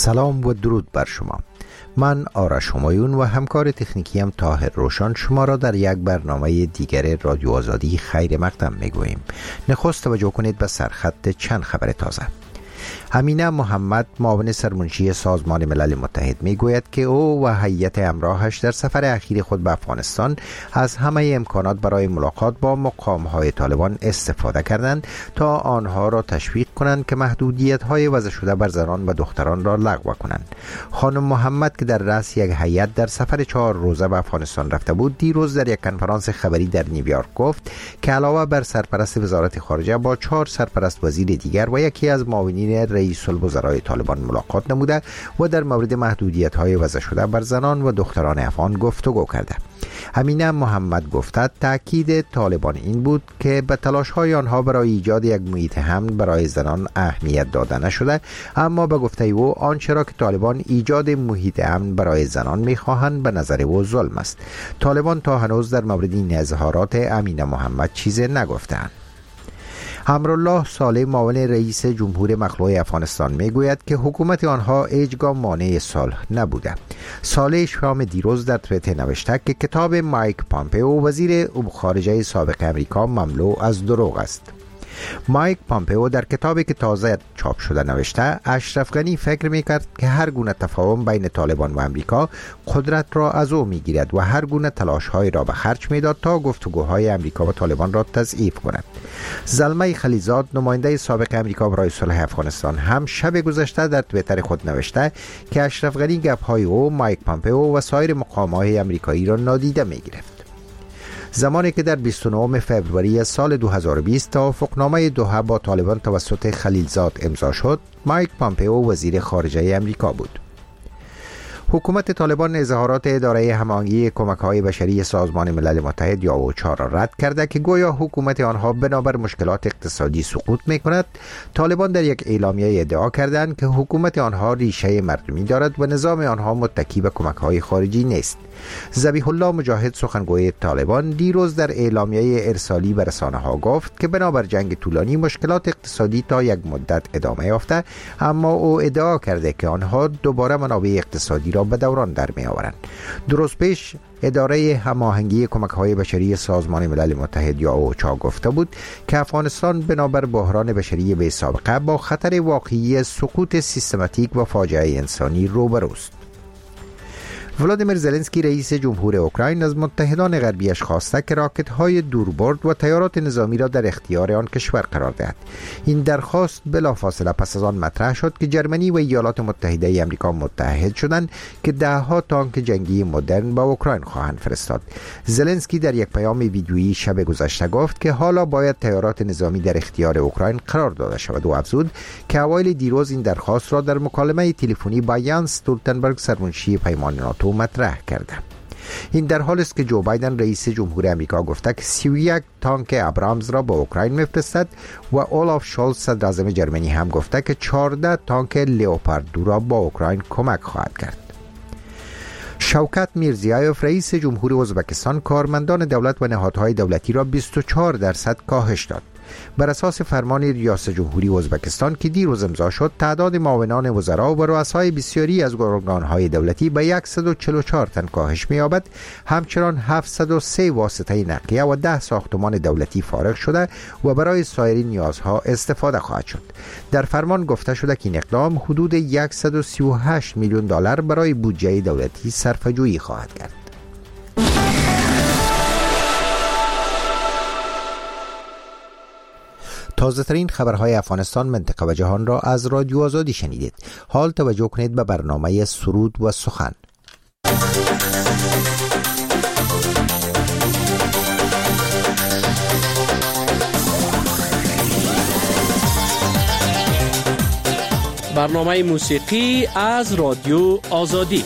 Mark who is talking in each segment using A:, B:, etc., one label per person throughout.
A: سلام و درود بر شما. من آرش همایون و همکار تکنیکیم طاهر روشن شما را در یک برنامه دیگر رادیو آزادی خیر مقدم میگوییم. نخست توجه کنید به سرخط چند خبر تازه. امینه محمد معاون سرمنشی سازمان ملل متحد میگوید که او و هیئت همراهش در سفر اخیر خود به افغانستان از همه امکانات برای ملاقات با مقام‌های طالبان استفاده کردند تا آنها را تشویق کنند که محدودیت‌های وضع شده بر زنان و دختران را لغو کنند. خانم محمد که در رأس یک هیئت در سفر 4 روزه به افغانستان رفته بود، دیروز در یک کنفرانس خبری در نیویورک گفت که علاوه بر سرپرست وزارت خارجه با 4 سرپرست وزیر دیگر و یکی از معاونین رئیس الوزرای طالبان ملاقات نموده و در مورد محدودیت‌های وضع شده بر زنان و دختران افغان گفتگو کرده. امینه محمد گفته تاکید طالبان این بود که به تلاش‌های آنها برای ایجاد یک محیط امن برای زنان اهمیت داده نشده، اما به گفته او آنچه را که طالبان ایجاد محیط امن برای زنان می‌خواهند به نظر او ظلم است. طالبان تا هنوز در مورد این اظهارات امینه محمد چیزی نگفتند. امرالله صالح معاون رئیس جمهور مخلوع افغانستان میگوید که حکومت آنها هیچگاه مانع صلح نبوده. صالح شام دیروز در توییتر نوشته که کتاب مایک پامپئو وزیر خارجه سابق امریکا مملو از دروغ است. مایک پامپئو در کتابی که تازه چاپ شده نوشته اشرف غنی فکر میکرد که هر گونه تفاهم بین طالبان و امریکا قدرت را از او میگیرد و هر گونه تلاش‌های را به خرج میداد تا گفتگوهای امریکا و طالبان را تضعیف کند. زلمه خلیزاد نماینده سابق امریکا برای صلح افغانستان هم شب گذشته در توییتر خود نوشته که اشرف غنی گپ‌های او، مایک پامپئو و سایر مقام‌های امریکایی را نادیده میگرفت. زمانی که در 29 فوریه سال 2020 توافقنامه دوحه با طالبان توسط خلیلزاد امضا شد، مایک پامپئو وزیر خارجه امریکا بود. حکومت طالبان اظهارات اداره هماهنگی کمک‌های بشری سازمان ملل متحد یا اوچا را رد کرده که گویا حکومت آنها بنابر مشکلات اقتصادی سقوط می‌کند. طالبان در یک اعلامیه ادعا کردند که حکومت آنها ریشه مردمی دارد و نظام آنها متکی به کمک‌های خارجی نیست. ذبیح الله مجاهد سخنگوی طالبان دیروز در اعلامیه ارسالی به رسانه‌ها گفت که بنابر جنگ طولانی مشکلات اقتصادی تا یک مدت ادامه یافته، اما او ادعا کرده که آنها دوباره منابع اقتصادی را به دوران در می آورند. درست پیش اداره هماهنگی کمک‌های بشری سازمان ملل متحد یا اوچا گفته بود که افغانستان بنابر بحران بشری بی سابقه با خطر واقعی سقوط سیستماتیک و فاجعه انسانی روبروست. ولادیمیر زلنسکی رئیس جمهور اوکراین از متحدان غربیش خواسته که راکت‌های دوربرد و طیارات نظامی را در اختیار آن کشور قرار دهد. این درخواست بلافاصله پس از آن مطرح شد که جرمنی و ایالات متحده آمریکا متحد شدند که ده‌ها تانک جنگی مدرن به اوکراین خواهند فرستاد. زلنسکی در یک پیام ویدیویی شب گذشته گفت که حالا باید طیارات نظامی در اختیار اوکراین قرار داده شود و افزود که اوایل دیروز این درخواست را در مکالمه تلفنی با یانس استولتنبرگ سرمنشی پیمان ناتو مطرح کرده. این در حالی است که جو بایدن رئیس جمهور آمریکا گفته که 31 تانک ابرامز را به اوکراین میفرستد و اولاف شولز صدر اعظم جرمنی هم گفته که 14 تانک لئوپارد 2 را با اوکراین کمک خواهد کرد. شوکت میرزیایوف رئیس جمهور ازبکستان کارمندان دولت و نهادهای دولتی را 24% کاهش داد. بر اساس فرمان ریاست جمهوری ازبکستان که دیروز امضا شد، تعداد معاونان وزرا و رؤسای بسیاری از ارگان‌های دولتی به 144 تن کاهش می‌یابد. همچنان 703 واسطه نقلیه و 10 ساختمان دولتی فارغ شده و برای سایر نیازها استفاده خواهد شد. در فرمان گفته شده که این اقدام حدود 138 میلیون دلار برای بودجه دولتی صرفه‌جویی خواهد کرد. تازه ترین خبرهای افغانستان، منطقه و جهان را از رادیو آزادی شنیدید. حال توجه کنید به برنامه سرود و سخن.
B: برنامه موسیقی از رادیو آزادی.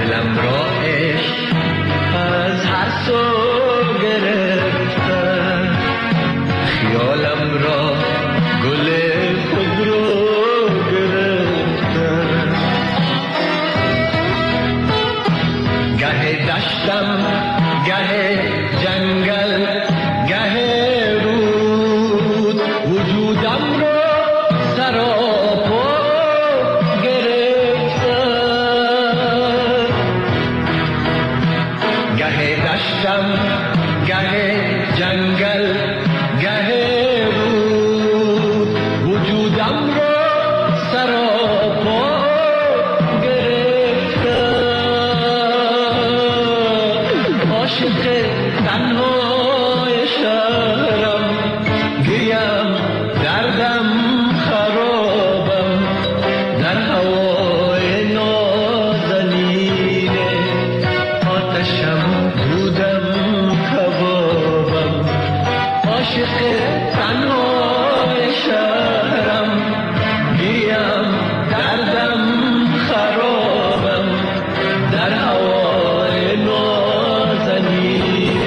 C: دلم را عشق از هر سو گرفتن، خیالم را گل خود رو گرفتن. گه دشتم گه جنگل گه رود، وجودم را سراپا گرفتن. گه دشتم گه جنگل گه رود، وجودم را سراپا گرفتن. عاشق تنهای شهرم، گریم دردم خرابم، در هوای نازنین آتشم دودم کبابم. عاشق تنهای شهرم، گریم دردم خرابم، در هوای نازنین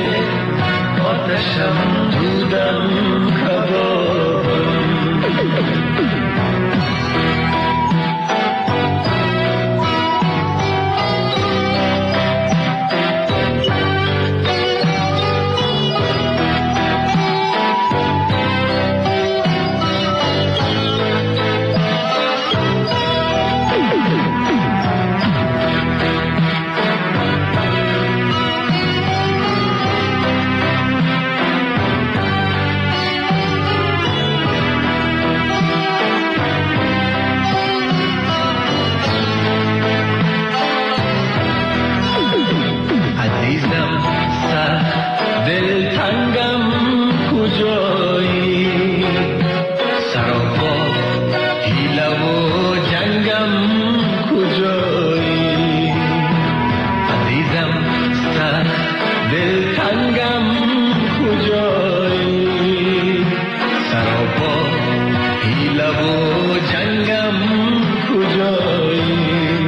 C: آتشم دودم کبابم. عزیزم سخت دلتنگم کجایی، سراپا حیله و جنگم کجایی. عزیزم سخت دلتنگم کجایی، سراپا حیله و جنگم کجایی.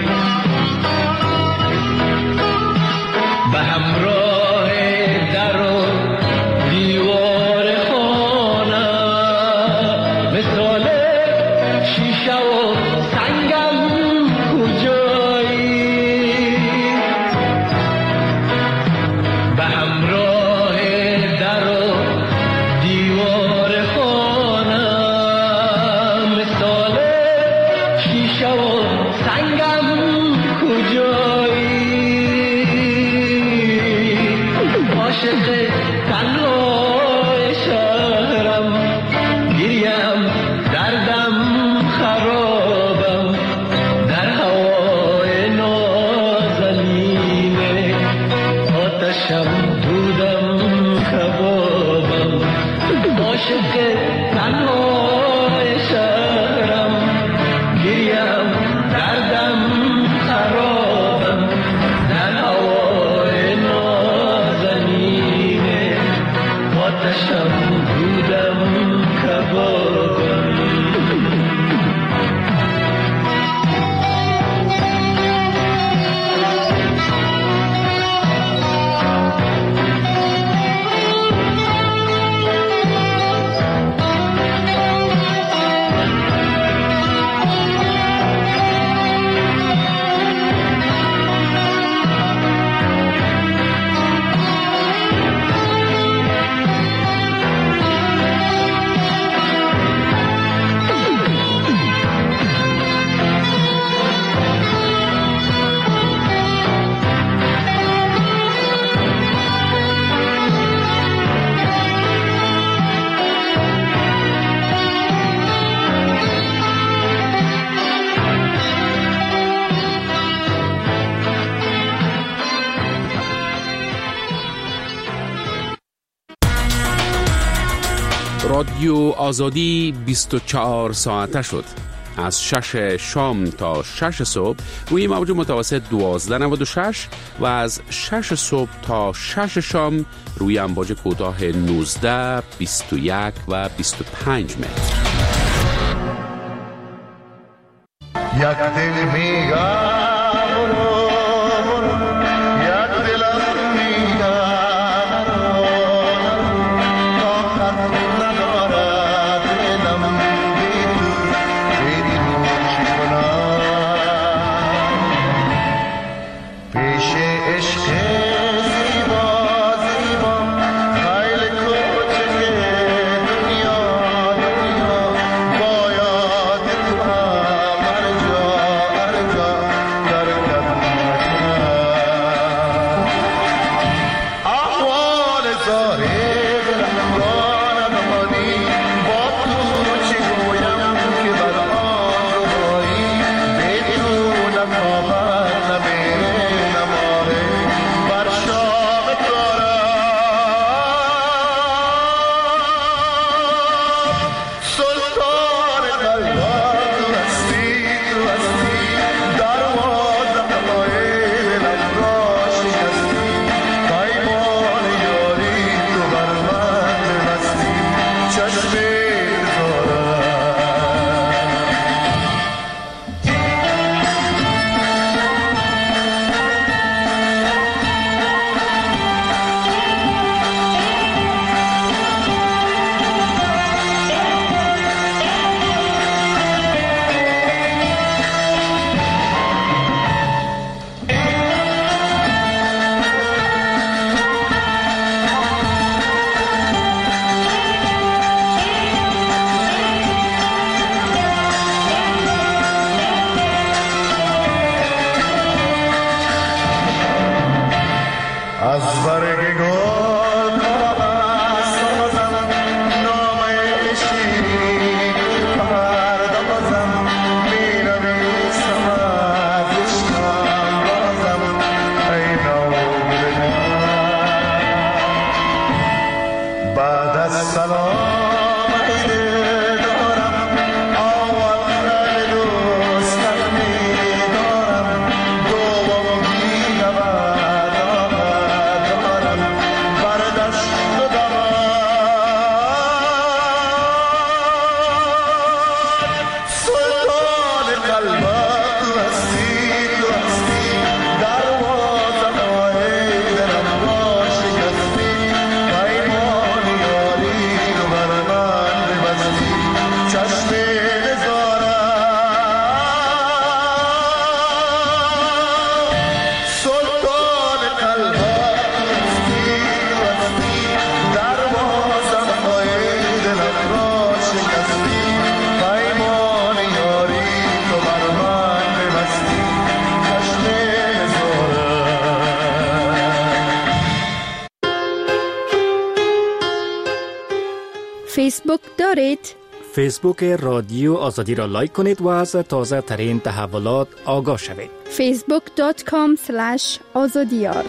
C: به همراه در و دیوار خانه، مثال شیشه و سنگم کجایی. به همراه در و دیوار خانه، مثال شیشه و سنگم کجایی. عاشق تنهای شهرم، گریم دردم خرابم، در هوای نازنین آتشم دودم کبابم. عاشق تنهای شهرم، گریم دردم خرابم، در هوای نازنین آتشم دودم کبابم.
D: رادیو آزادی 24 ساعته شد. از 6 شام تا 6 صبح روی موج متوسط 1296 و از 6 صبح تا 6 شام روی امواج کوتاه 19، 21 و 25 متر.
C: یک دل میگه برو
E: از برگ گل سازم نامه شیرین پردازم می‌نویسم از عشقم بازم ای ناگل بعد از سلام
F: فیسبوک دارید؟
B: فیسبوک رادیو آزادی را لایک کنید و از تازه ترین تحولات آگاه شوید.
F: facebook.com/azadiyar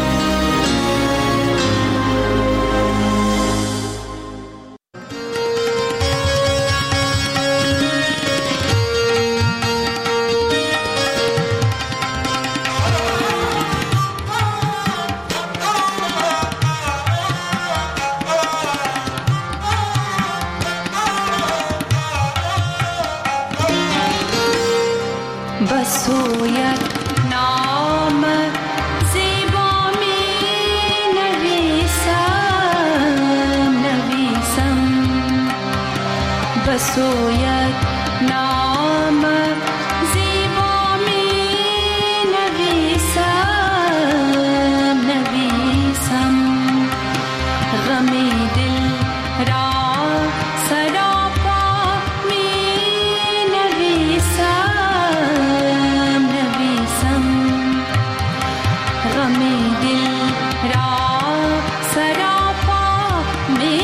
G: بسویت نام زیبا می نویسم بسویت نام زیبا می نویسم غمی دل را سراپا می نویسم غمی دل را سراپا می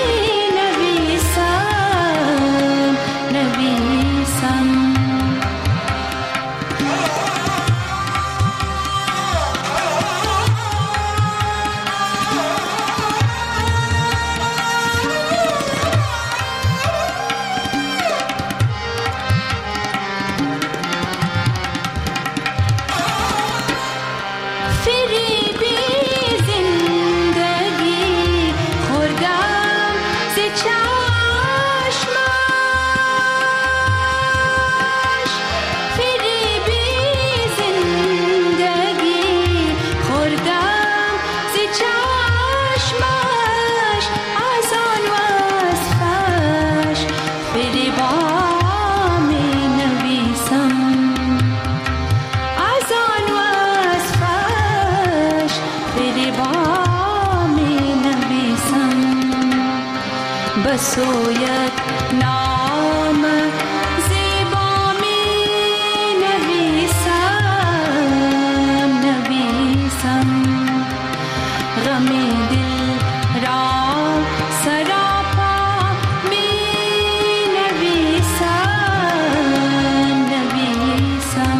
G: نویسم بسویت نام زیبا می نویسم غمی دل را سراپا می نویسم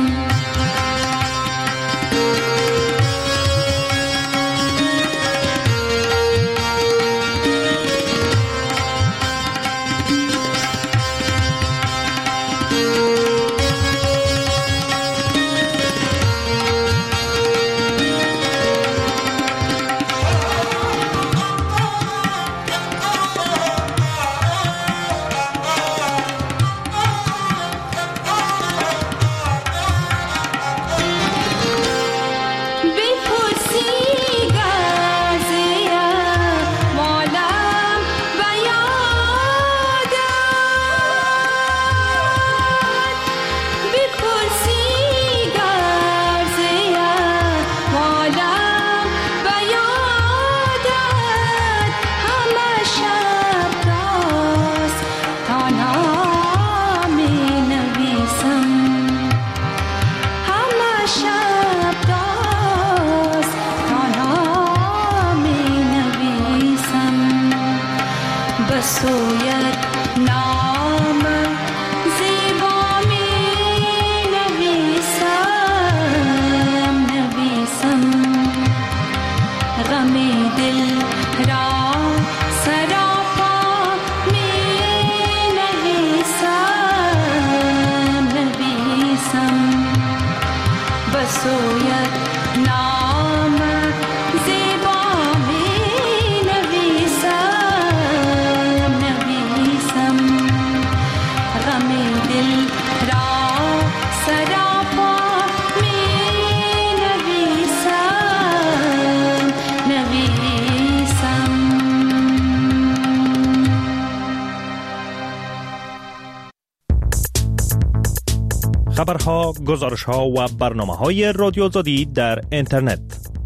H: خبرها، گزارشها و برنامه‌های رادیو آزادی در اینترنت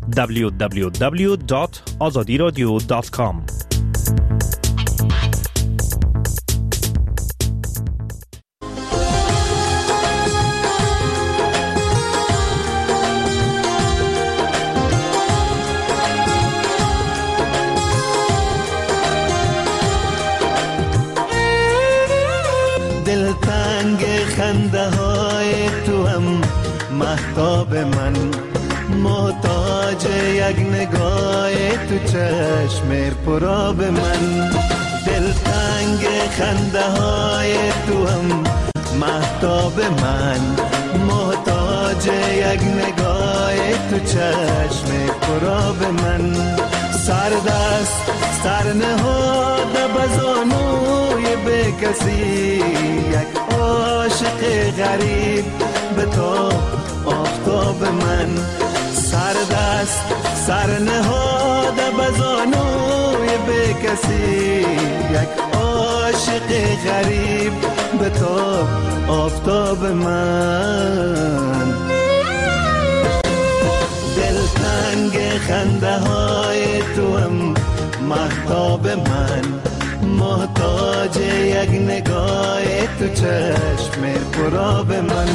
H: www.azadiradio.com.
E: دلتنگ خنده های تو هم مهتاب من، محتاج یک نگاه تو چشم پراب من. دلتنگ خنده های تو هم مهتاب من، محتاج یک نگاه تو چشم پراب من. سردست سر نهاده بزانوی به کسی، یک عاشق غریب به تو آفتاب من. سردست سر نهاده بزانوی به کسی، یک عاشق غریب به تو آفتاب من. دلتنگ خنده های تو هم مهتاب من، محتاج یک نگاه تو چشم پراب من.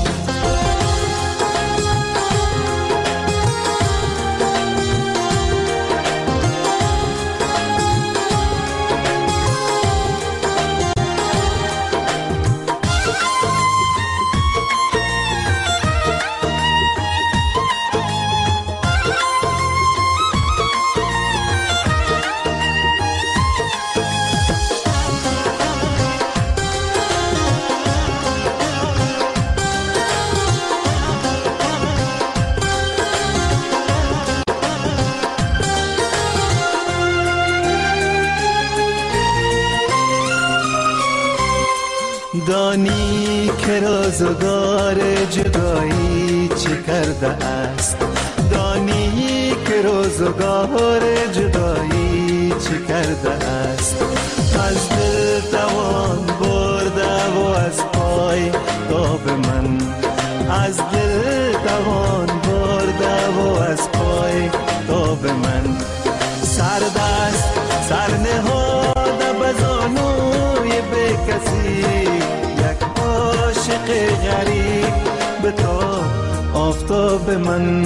E: دانی که روزگار جدایی چه کرده است، دانی که روزگار جدایی چه کرده است. از دل توان برده و از پای تاب من، از دل توان برده و از پای تاب من. سردست سر نهاده بزانوی به کسی، یک عاشق غریب به تو آفتاب من.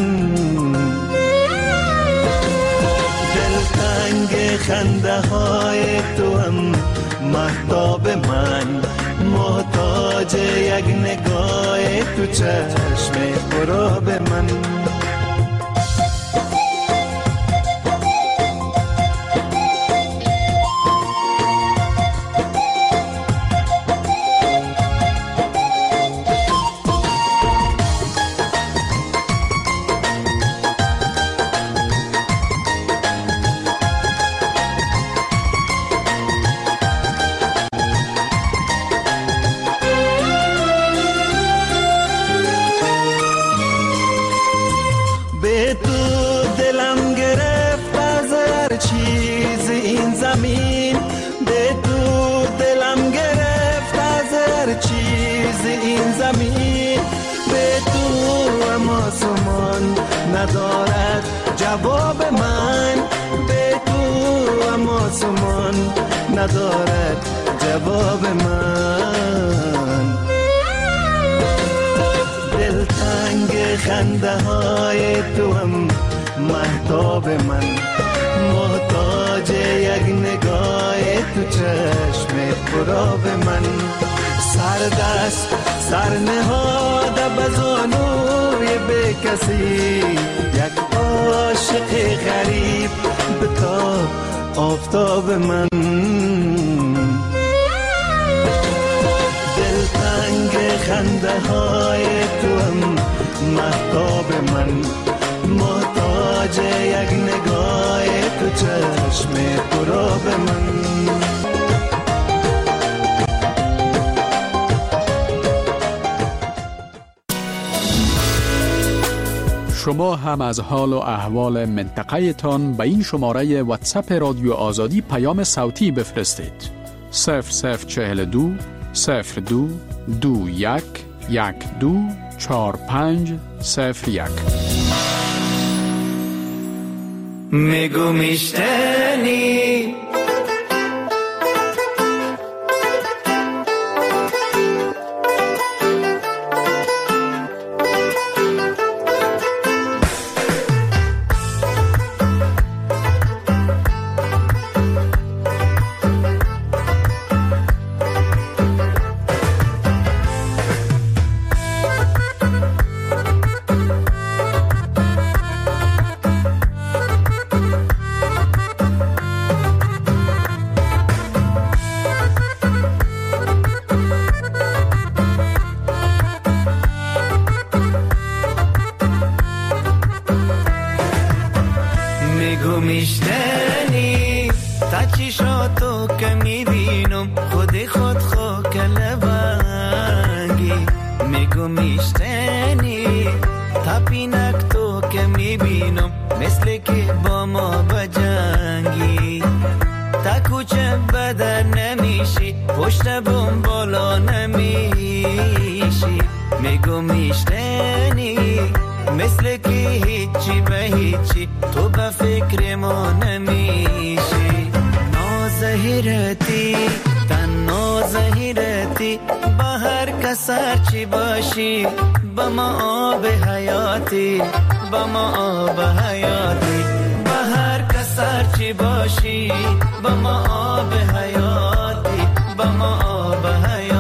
E: دلتنگ خنده های تو هم مهتاب من، محتاج یک نگاه تو چشم پراب من. ندارد جواب من، به تو اما سمان ندارد جواب من. دلتنگ خنده های تو هم مهتاب من، محتاج یک نگاه تو چشم پراب من. سردست سر نهاده بزانوی به کسی، یک عاشق غریب به تو آفتاب من. دلتنگ خنده های تو هم مهتاب من، محتاج یک نگاه تو چشم پراب من.
I: شما هم از حال و احوال منطقه تان به این شماره واتساپ رادیو آزادی پیام صوتی بفرستید. 0042 02 21 124501.
E: میگو میشتنی میشتنی تا چشاتو که میبینم خودی خود کلبنگی میگو میشتنی تا پینک تو که میبینم مثل که با ما بجنگی تا کوچه بدر نمیشی پشت بوم بالا نمیشی میگو میشتنی مثل که هیچی به هیچی تو به فکر ما نمیشی نازهیرتی تن نازهیرتی با هر کسر چی باشی با ما آب حیاتی با ما آب حیاتی با هر کسر چی باشی با ما آب حیاتی با ما آب حیاتی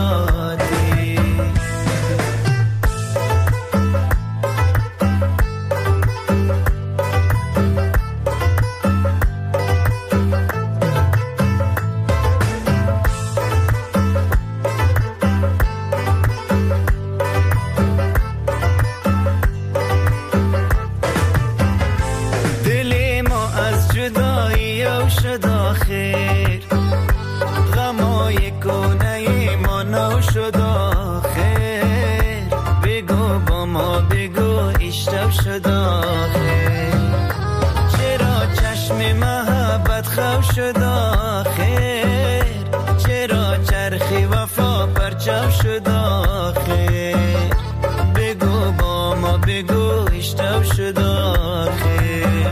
E: شد آخر غمای کنه ما نو شد آخر بگو با ما بگو اشتب شد آخر چرا چشم محبت خو شد آخر چرا چرخی وفا پرچم شد آخر بگو با ما بگو اشتب شد آخر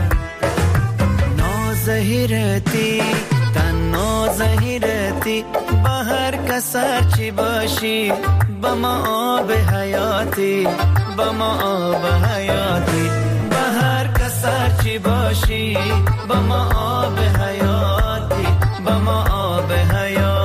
E: نازهیرتی تن نازهیرتی با هر کسر چی باشی با ما آب حیاتی با ما آب حیاتی با هر کسر چی باشی با ما آب حیاتی با ما آب حیاتی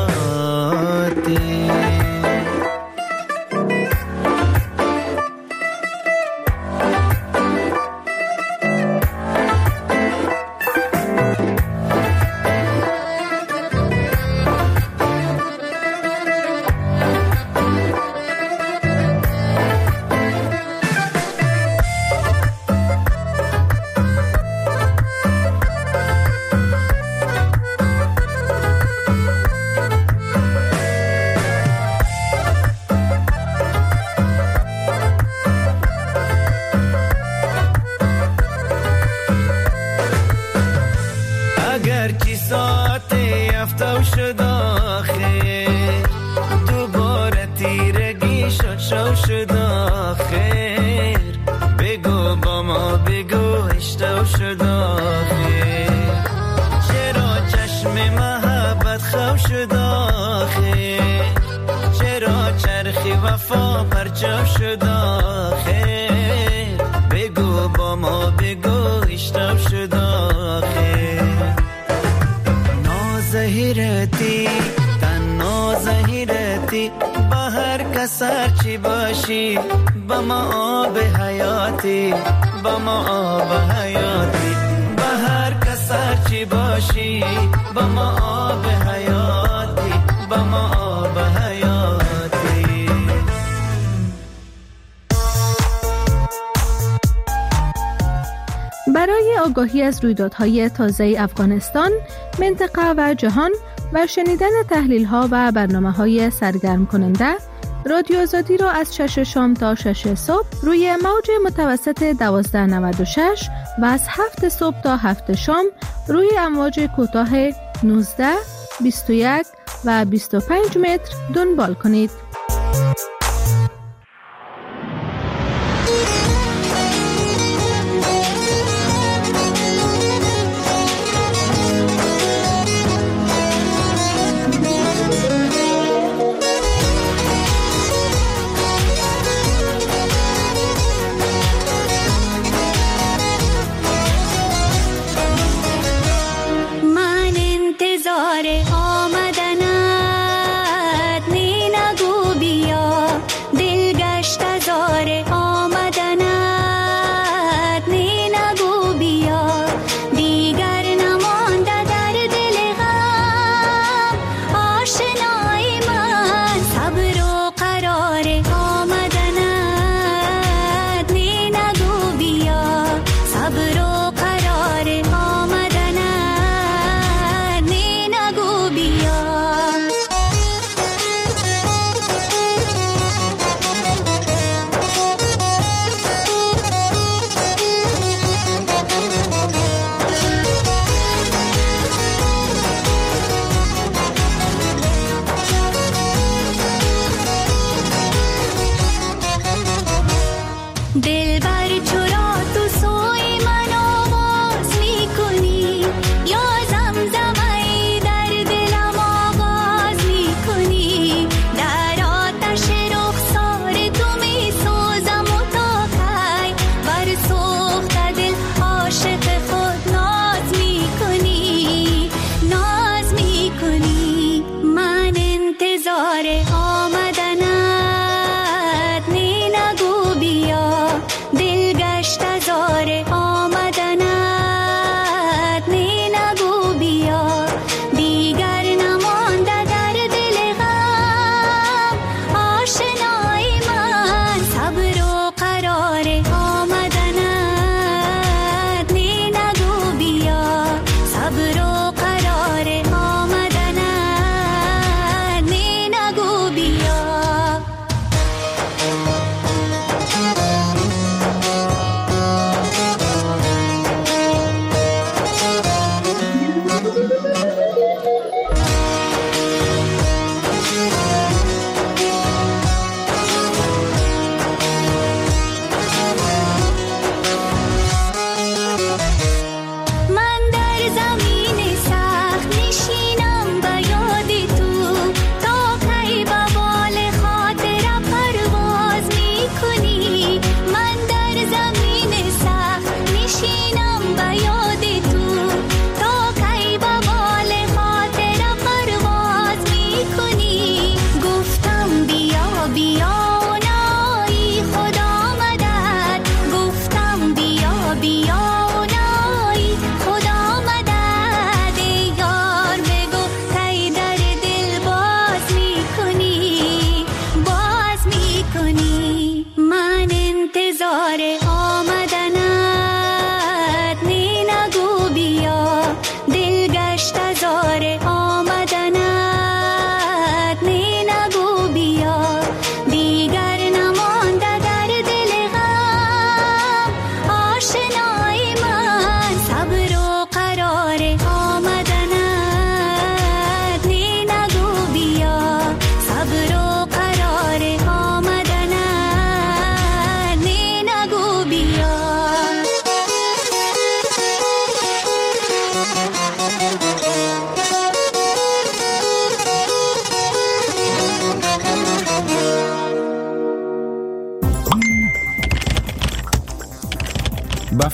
E: شد آخر دوباره تیرگی شو شد آخر بگو با ما بگو اشتو شد آخر چرا چشم محبت خو شد آخر چرا چرخی وفا پرچم شد آخر بگو با ما بگو اشتو شد آخر نازهیرتی تن نازهیرتی با هر کسر چی باشی با ما آب حیاتی با ما آب حیاتی با هر کسر چی باشی با ما آب حیاتی با ما آب حیاتی
F: برای آگاهی از رویدادهای تازه افغانستان، منطقه و جهان و شنیدن تحلیل‌ها و برنامه‌های سرگرم کننده، رادیو آزادی را از 6 شام تا 6 صبح روی موج متوسط 1296 و از 7 صبح تا 7 شام روی امواج کوتاه 19، 21 و 25 متر دنبال کنید.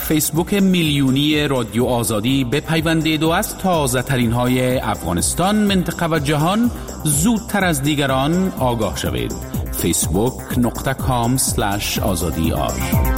D: فیسبوک میلیونی رادیو آزادی بپیوندید و از تازه ترین های افغانستان، منطقه و جهان زودتر از دیگران آگاه شوید. facebook.com/azadi.ar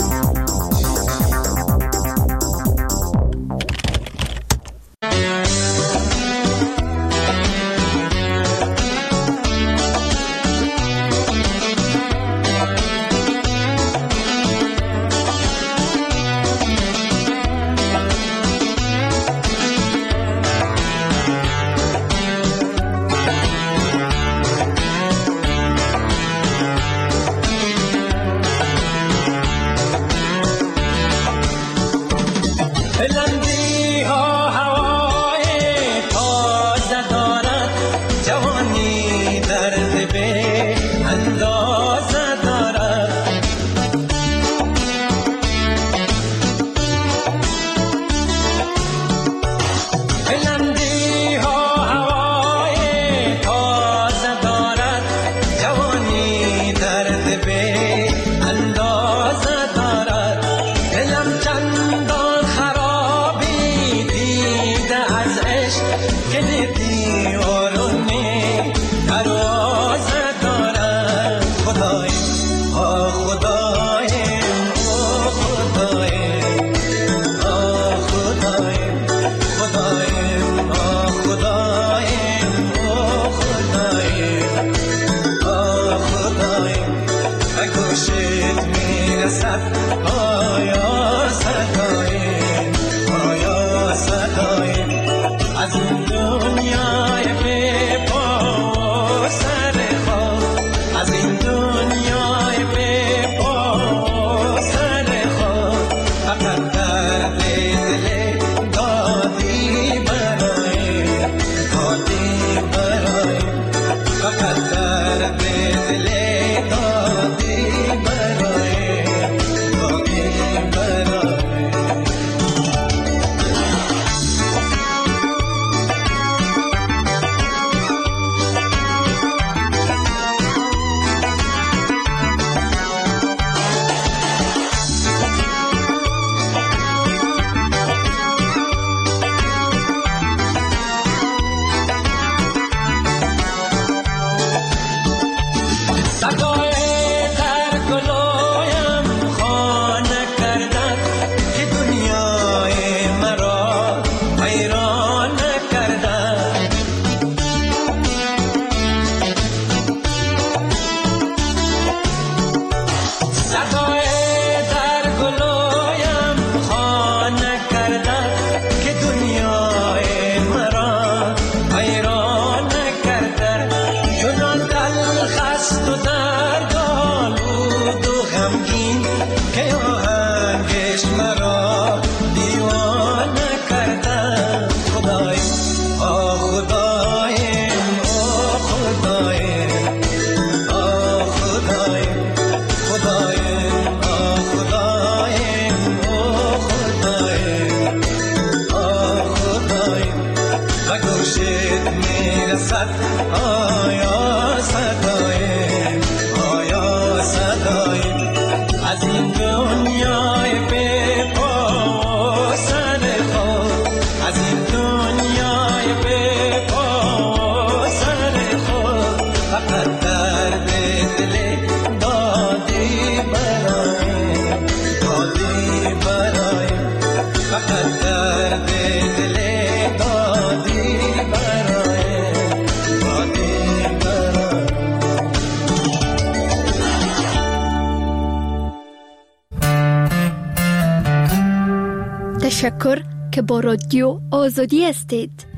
J: تشکر که با رادیو آزادی هستید.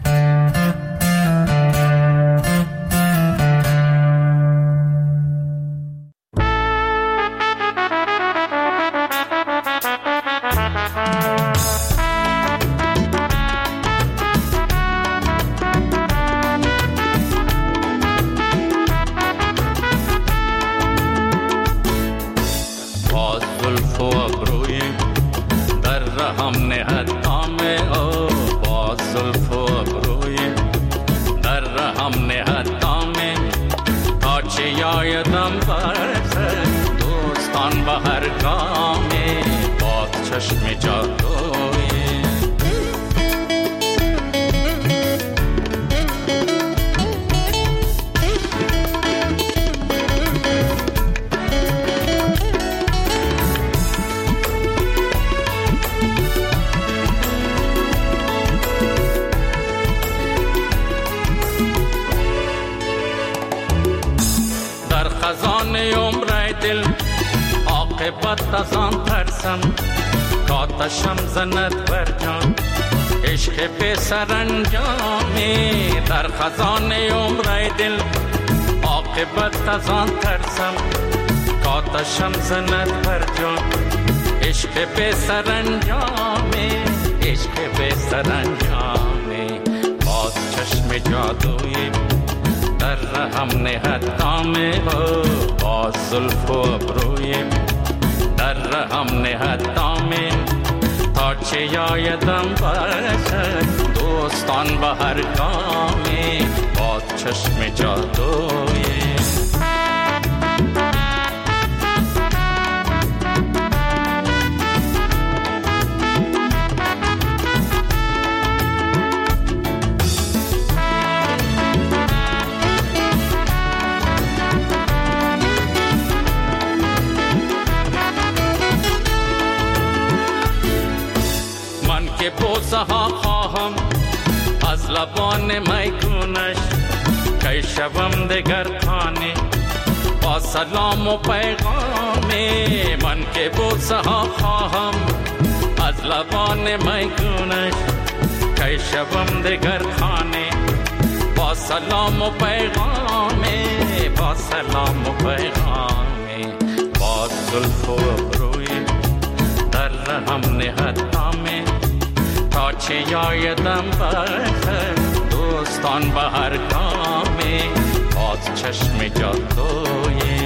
K: چشم جادوی عاقبت از آن ترسم کاتشم زند بر جان عشق به سرانجامی در خزان عمر دل عاقبت از آن ترسم کاتشم زند بر جان عشق به سرانجامی عشق به سرانجامی باز چشم جادویی در رحم نهد دامه باز زلف و ابروی در رحم نهد دامه تا چه یایدم باشد دوستان به هر گامی باز چشم جادوی بوسه ها خواهم از لبان میگونش که شوم دگر خانه با سلام و پیغامی من که بوسه ها خواهم از لبان میگونش که شوم دگر خانه با سلام و پیغامی با سلام و پیغامی با زلف و ابروی در رحم نهد دامه تا چه یایدم برخه دوستان به هر گامی باز چشم جادوی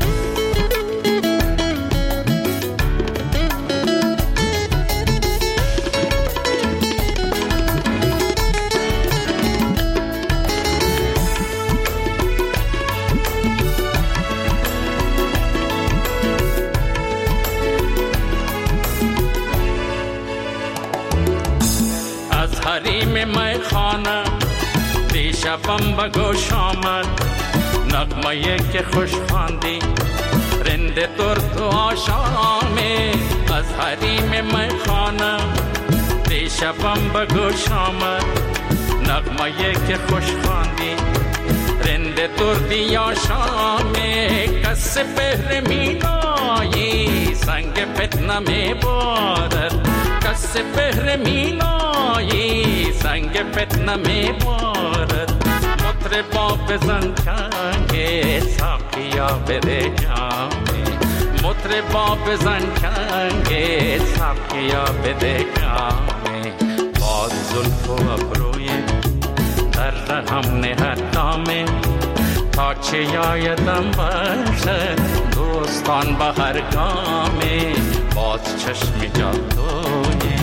K: حریم میخانه دیشبم به گوش آمد نغمه که خوش خواندی رند درد و آشامی از حریم میخانه دیشبم به گوش آمد نغمه که خوش خواندی رند دردی آشامی کس بهر مینایی سنگ فتنه می بارد کس بهر مینایی سنگ فتنه می بارد مطربا بزن چنگ ساقیا بده جامی مطربا بزن چنگ ساقیا بده جامی باز زلف و ابروی در رحم نهد دامه تا چه یایدم باشد دوستان به هر گامی باز چشم جادوی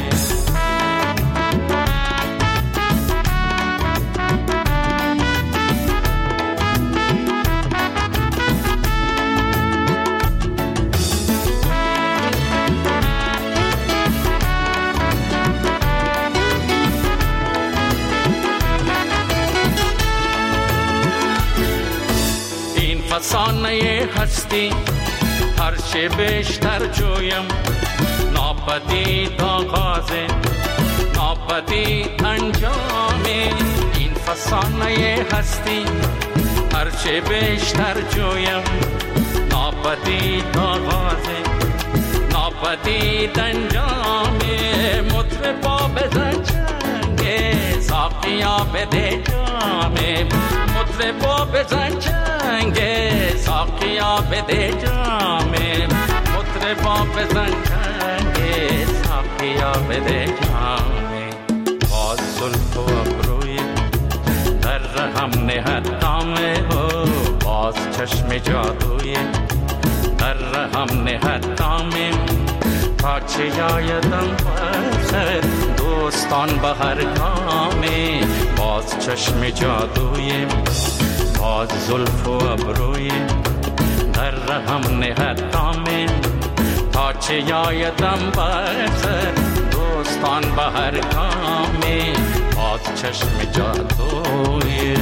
K: این فسانه هستی هر چه بیشتر جویم ناپدید آغاز ناپدید انجام این فسانه هستی هر چه بیشتر جویم ناپدید آغاز ناپدید انجام مطربا بزن چنگ ساقیا بده جام مطربا بزن چنگ ساقیا بده جام مطربا بزن چنگ ساقیا بده جام باز زلف و ابروی در رحم نهد دامه باز چشم جادوی در رحم نهد دامه تا چه یایدم باشد دوستان به هر گامی باز چشم جادوی باز زلف و ابروی در رحم نهد دامه تا هرچی آیدم بر سر دوستان به هر گامی باز چشم جادویه.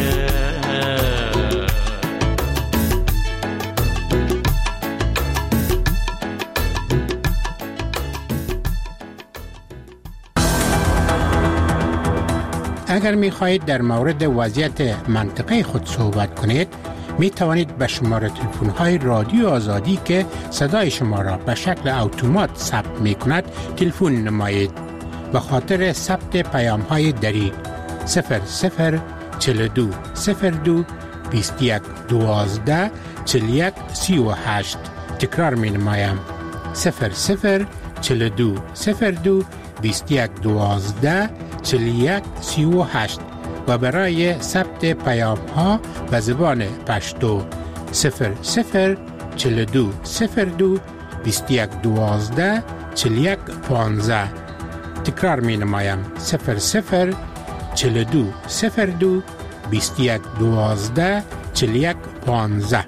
L: اگر می خواهید در مورد وضعیت منطقه خود صحبت کنید می توانید به شماره تلفن های رادیو آزادی که صدای شما را به شکل اتومات ثبت می کند تلفن نمایید. به خاطر ثبت پیام های دری 0042 02 21 12 41 38. تکرار می نمایم 0042 02 21 12 41 38 و برای ثبت پیام ها به زبان پشتو 0042 02 21 12 41 15. تکرار می نمایم 0042 02 21 12 41 15.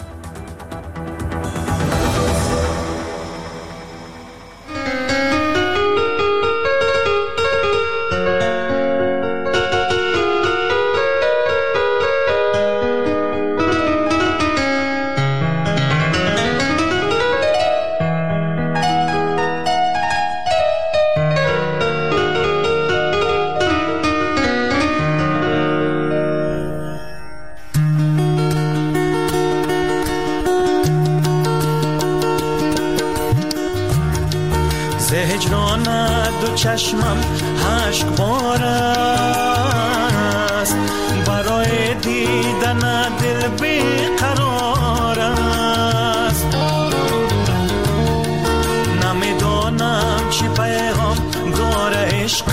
E: چشمم اشک بار است برای دیدن دل بیقرار است. نمیدانم چی پیغام داره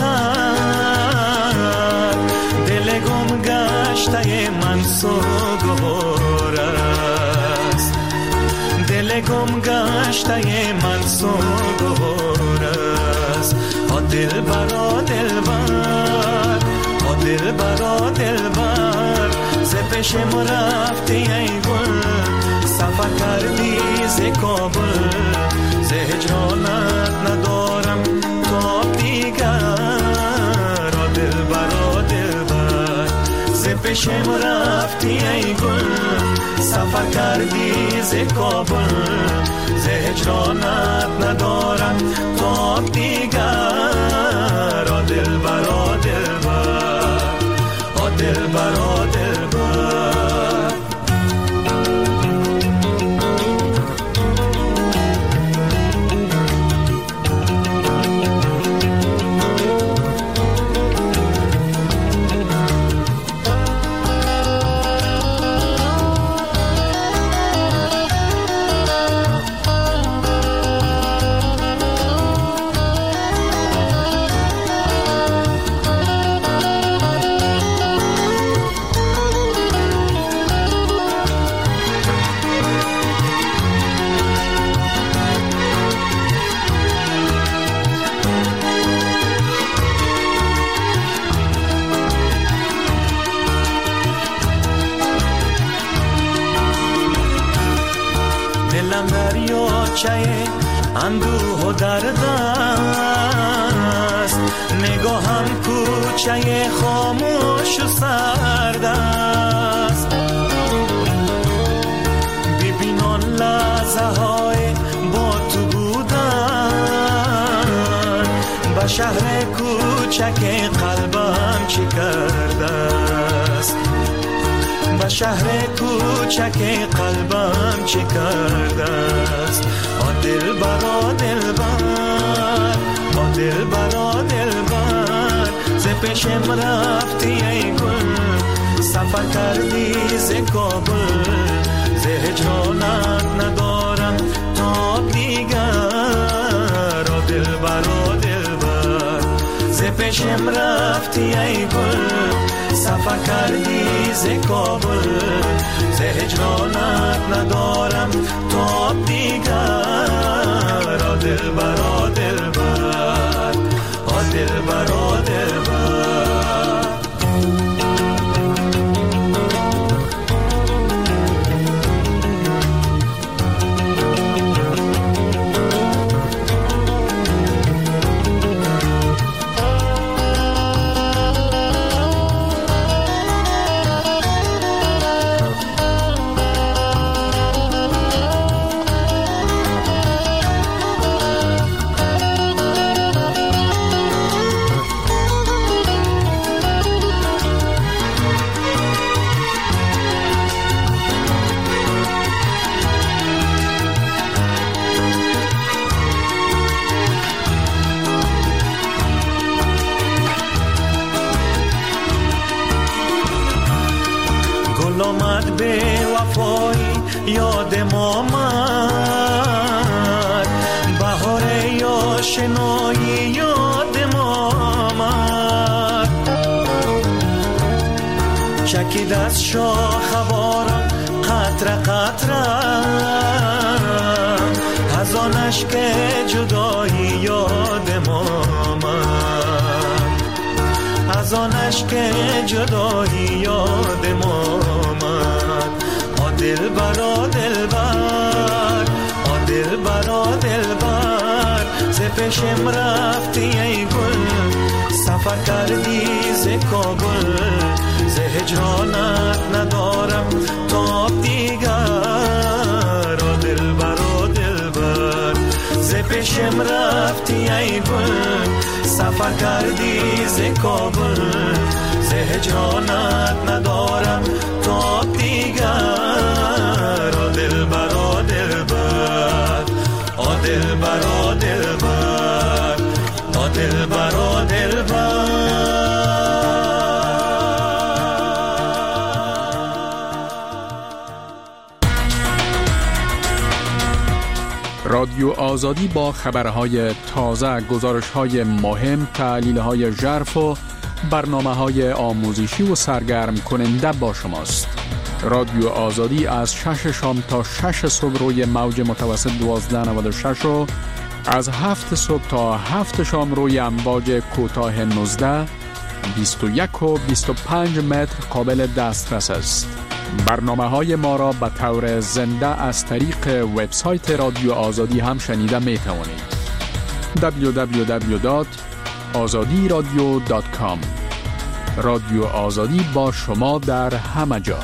E: عشقت دل گم گشته من سوگوار است. دل گم گشته من سوگوار است. دل برا دل بر دل برا دل بر ز پیشم رفتی ای گل سفر کردی ز کابل ز هجرانت ندارم تاب دیگر. دل برا دل بر ز پیشم رفتی ای گل سفر کردی ز کابل ز هجرانت ندارم تاب دیگر. دل برا دل بر دل برا دل بر اندوه و درد است نگاهم کوچه خاموش و سرد است. ببین آن لحظه های با تو بودن به شهر کوچک قلبم چی کرده است. به شهر کوچک قلبم چی کرده است. دل برا دل بر دل برا دل بر ز پیشم رفتی ای گل سفر کردی ز کابل ز هجرانت ندارم تاب دیگر. دل برا دل بر ز پیشم رفتی ای گل سفر کردی ز کابل ز هجرانت ندارم تاب دیگر. دل برا دل بر دل برا دل بر یادم آمد، بهار آشنایی یادم آمد. چکید از شاخ باران قطره قطره، از آن اشک جدایی یادم آمد، از آن اشک جدایی یادم آمد. دلبر دلبر، دلبر دلبر، ز پیشم رفتی ای گل، سفر کردی ز کابل، ز هجرانت ندارم تاب دیگر. دلبر دلبر، ز پیشم رفتی ای گل، سفر کردی ز کابل، ز هجرانت ندارم تاب دیگر. دلبر دلبر، دلبر دلبر، دلبر دلبر.
I: رادیو آزادی با خبرهای تازه، گزارش‌های مهم، تحلیل‌های ژرف و برنامه‌های آموزشی و سرگرم کننده با شماست. رادیو آزادی از 6 شام تا 6 صبح روی موج متوسط 1296 و از 7 صبح تا 7 شام روی امواج کوتاه 19، 21 و 25 متر قابل دسترس است. برنامه‌های ما را به طور زنده از طریق وبسایت رادیو آزادی هم شنیده می توانید. www.azadiradio.com. رادیو آزادی با شما در همه جا.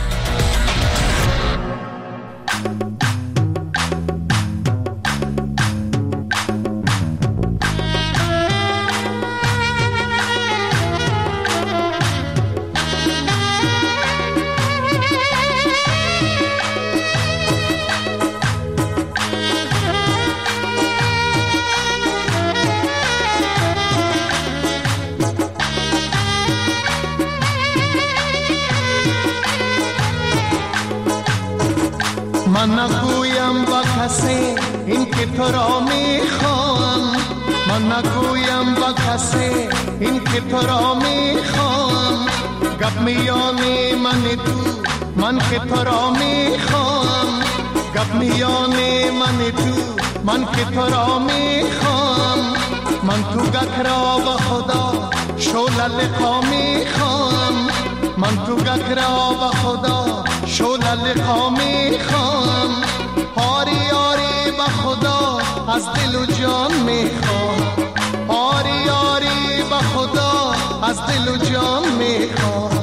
M: من نگویم با کسی این که تو را میخوام، من نگویم با کسی این که تو را میخوام. گپ میانی من تو، من که تو را میخوام. گپ میانی من تو، من که تو را میخوام. من تو گک را با خدا شوله لقا میخوام. من تو گک را با خدا شوله لقا میخوام. آری آری با خدا از دل و جان میخوام. آری آری با خدا از دل و جان میخوام.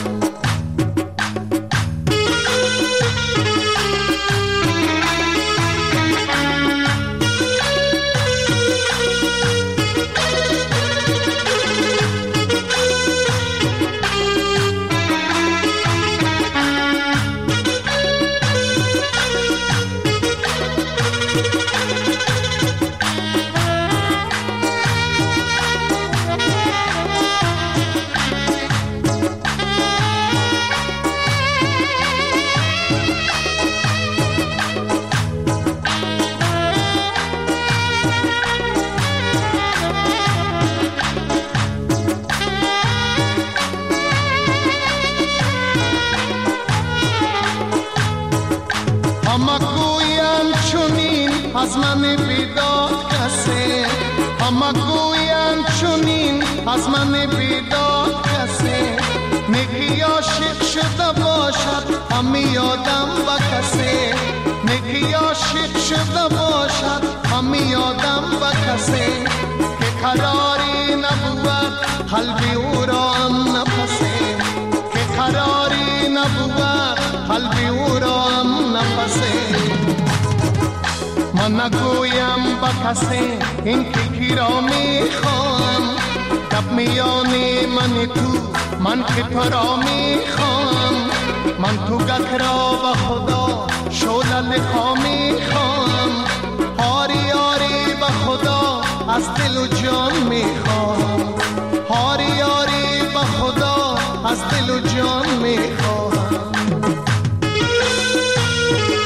M: از من بیداد کسی، اما گویم چونین از من بیداد کسی. نگی عاشق شده باشد همی یادم با کسی. نگی عاشق شده باشد همی یادم با کسی. که قراری نبود قلبی او را هم نفسی. که قراری نبود قلبی او را هم نفسی. من نگویم با کسی این که کی را میخوام. گپ میانی من تو، من که تو را میخوام. من تو گک را با خدا شوله لقا میخوام. آری آری با خدا از دل و جان میخوام. آری آری با خدا از دل و جان میخوام.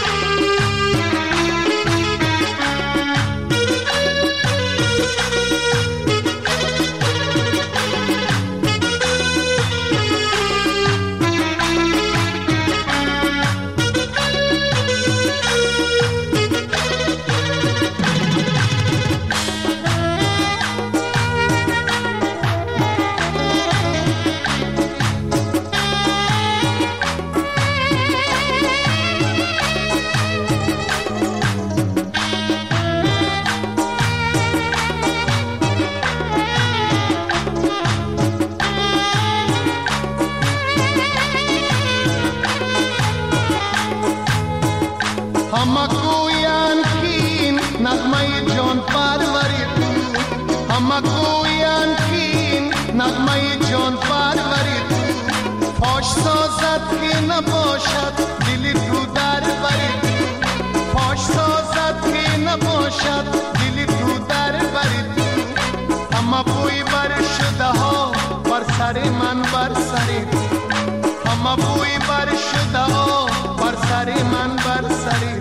M: پاش سازد که نباشد دلی تو در بری پاش سازد که نباشد دلی تو در بری اما بوی بر شده ها بر سر من بر سر اما بوی بر شده ها بر سر من بر سر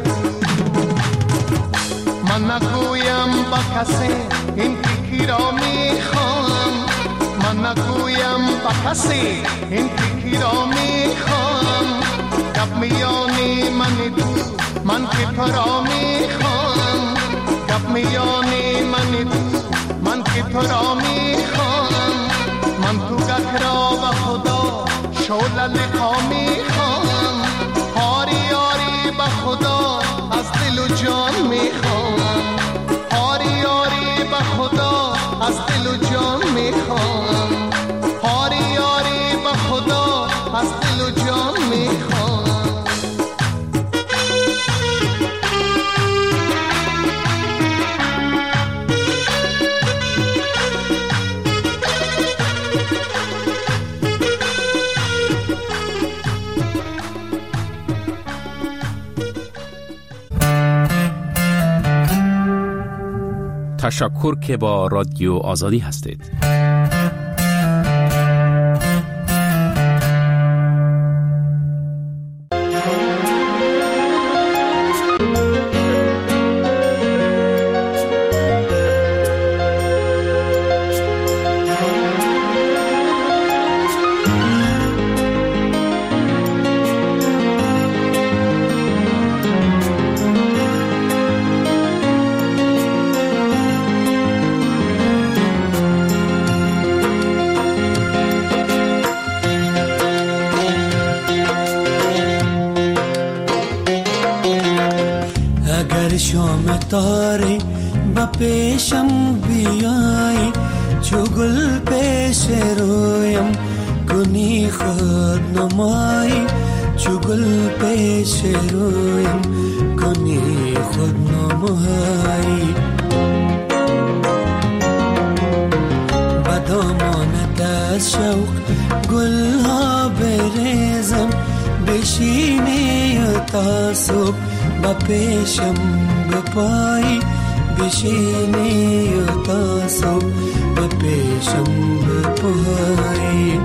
M: من نگویم با کسی این تیکی را میخوام من نگویم با کسی این تیکی را میخوام گپ میانی من تو من که تو را میخوام گپ میانی من تو من که تو را میخوام من تو گک را به خدا شعله لقا میخوام آری آری به خدا از دل و جان میخوام آری آری به خدا از دل و جان میخوام آری آری به خدا از دل و جان میخوام
D: تشکر که با رادیو آزادی هستید.
E: شام تاری با پیشم بیایی چو گل پیش رویم کنی خود نمایی چو گل پیش رویم کنی خود نمایی با دامانت از شوق گل ها بریزم بشینی تا صبح با پیشم بپایی بشینی تا صبح با پیشم بپایی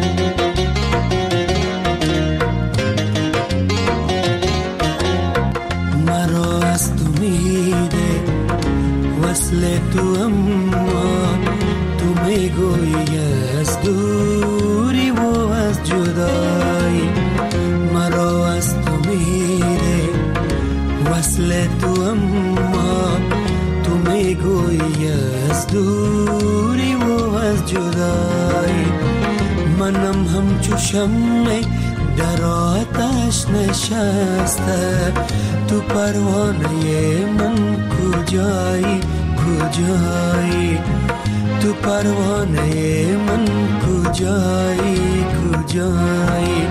E: مرا از تو میده وصل تو اما تو میگویی از دوری و از جدایی مرا از تو میده وصل تو اما تو میگویی از دوری و از جدایی منم همچو شمع در آتش نشسته تو پروانه من کجایی کجایی تو پروانه من کجایی کجایی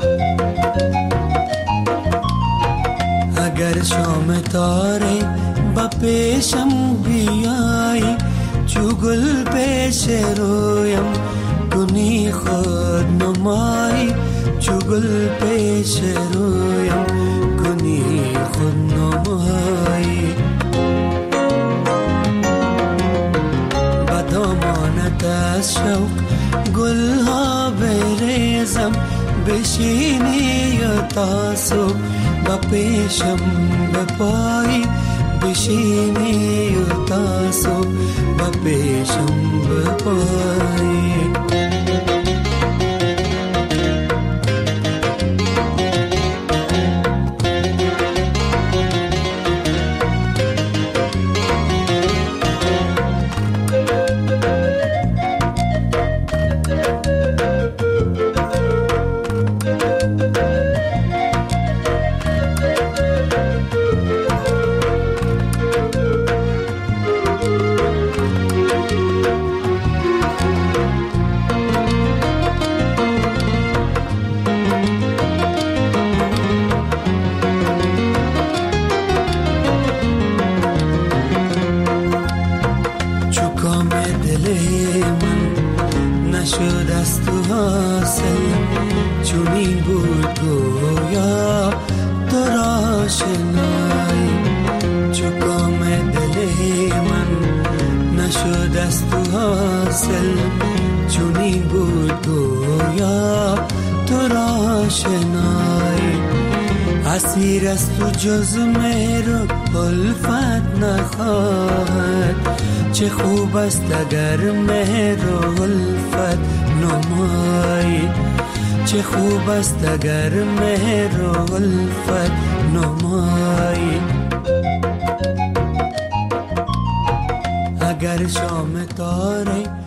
E: اگر شام تاره با پیشم بیایی چو گل پیش رویم کنی خود نمایی چو گل پیش رویم کنی خود نمایی با دامانت از شوق گل ها بریزم بشینی تا صبح با پیشم بپایی بشینی تا صبح با پیشم بپایی نشد از تو حاصل، چونین بود گویا تو را شنای. چو کام دل من نشد از تو حاصل، چونین بود گویا تو را شنای. اسیر از تو جز مهر و الفت نخواهد، چه خوب است اگر مهر و الفت نمایی. چه خوب است اگر مهر و الفت نمایی. اگر شام تاره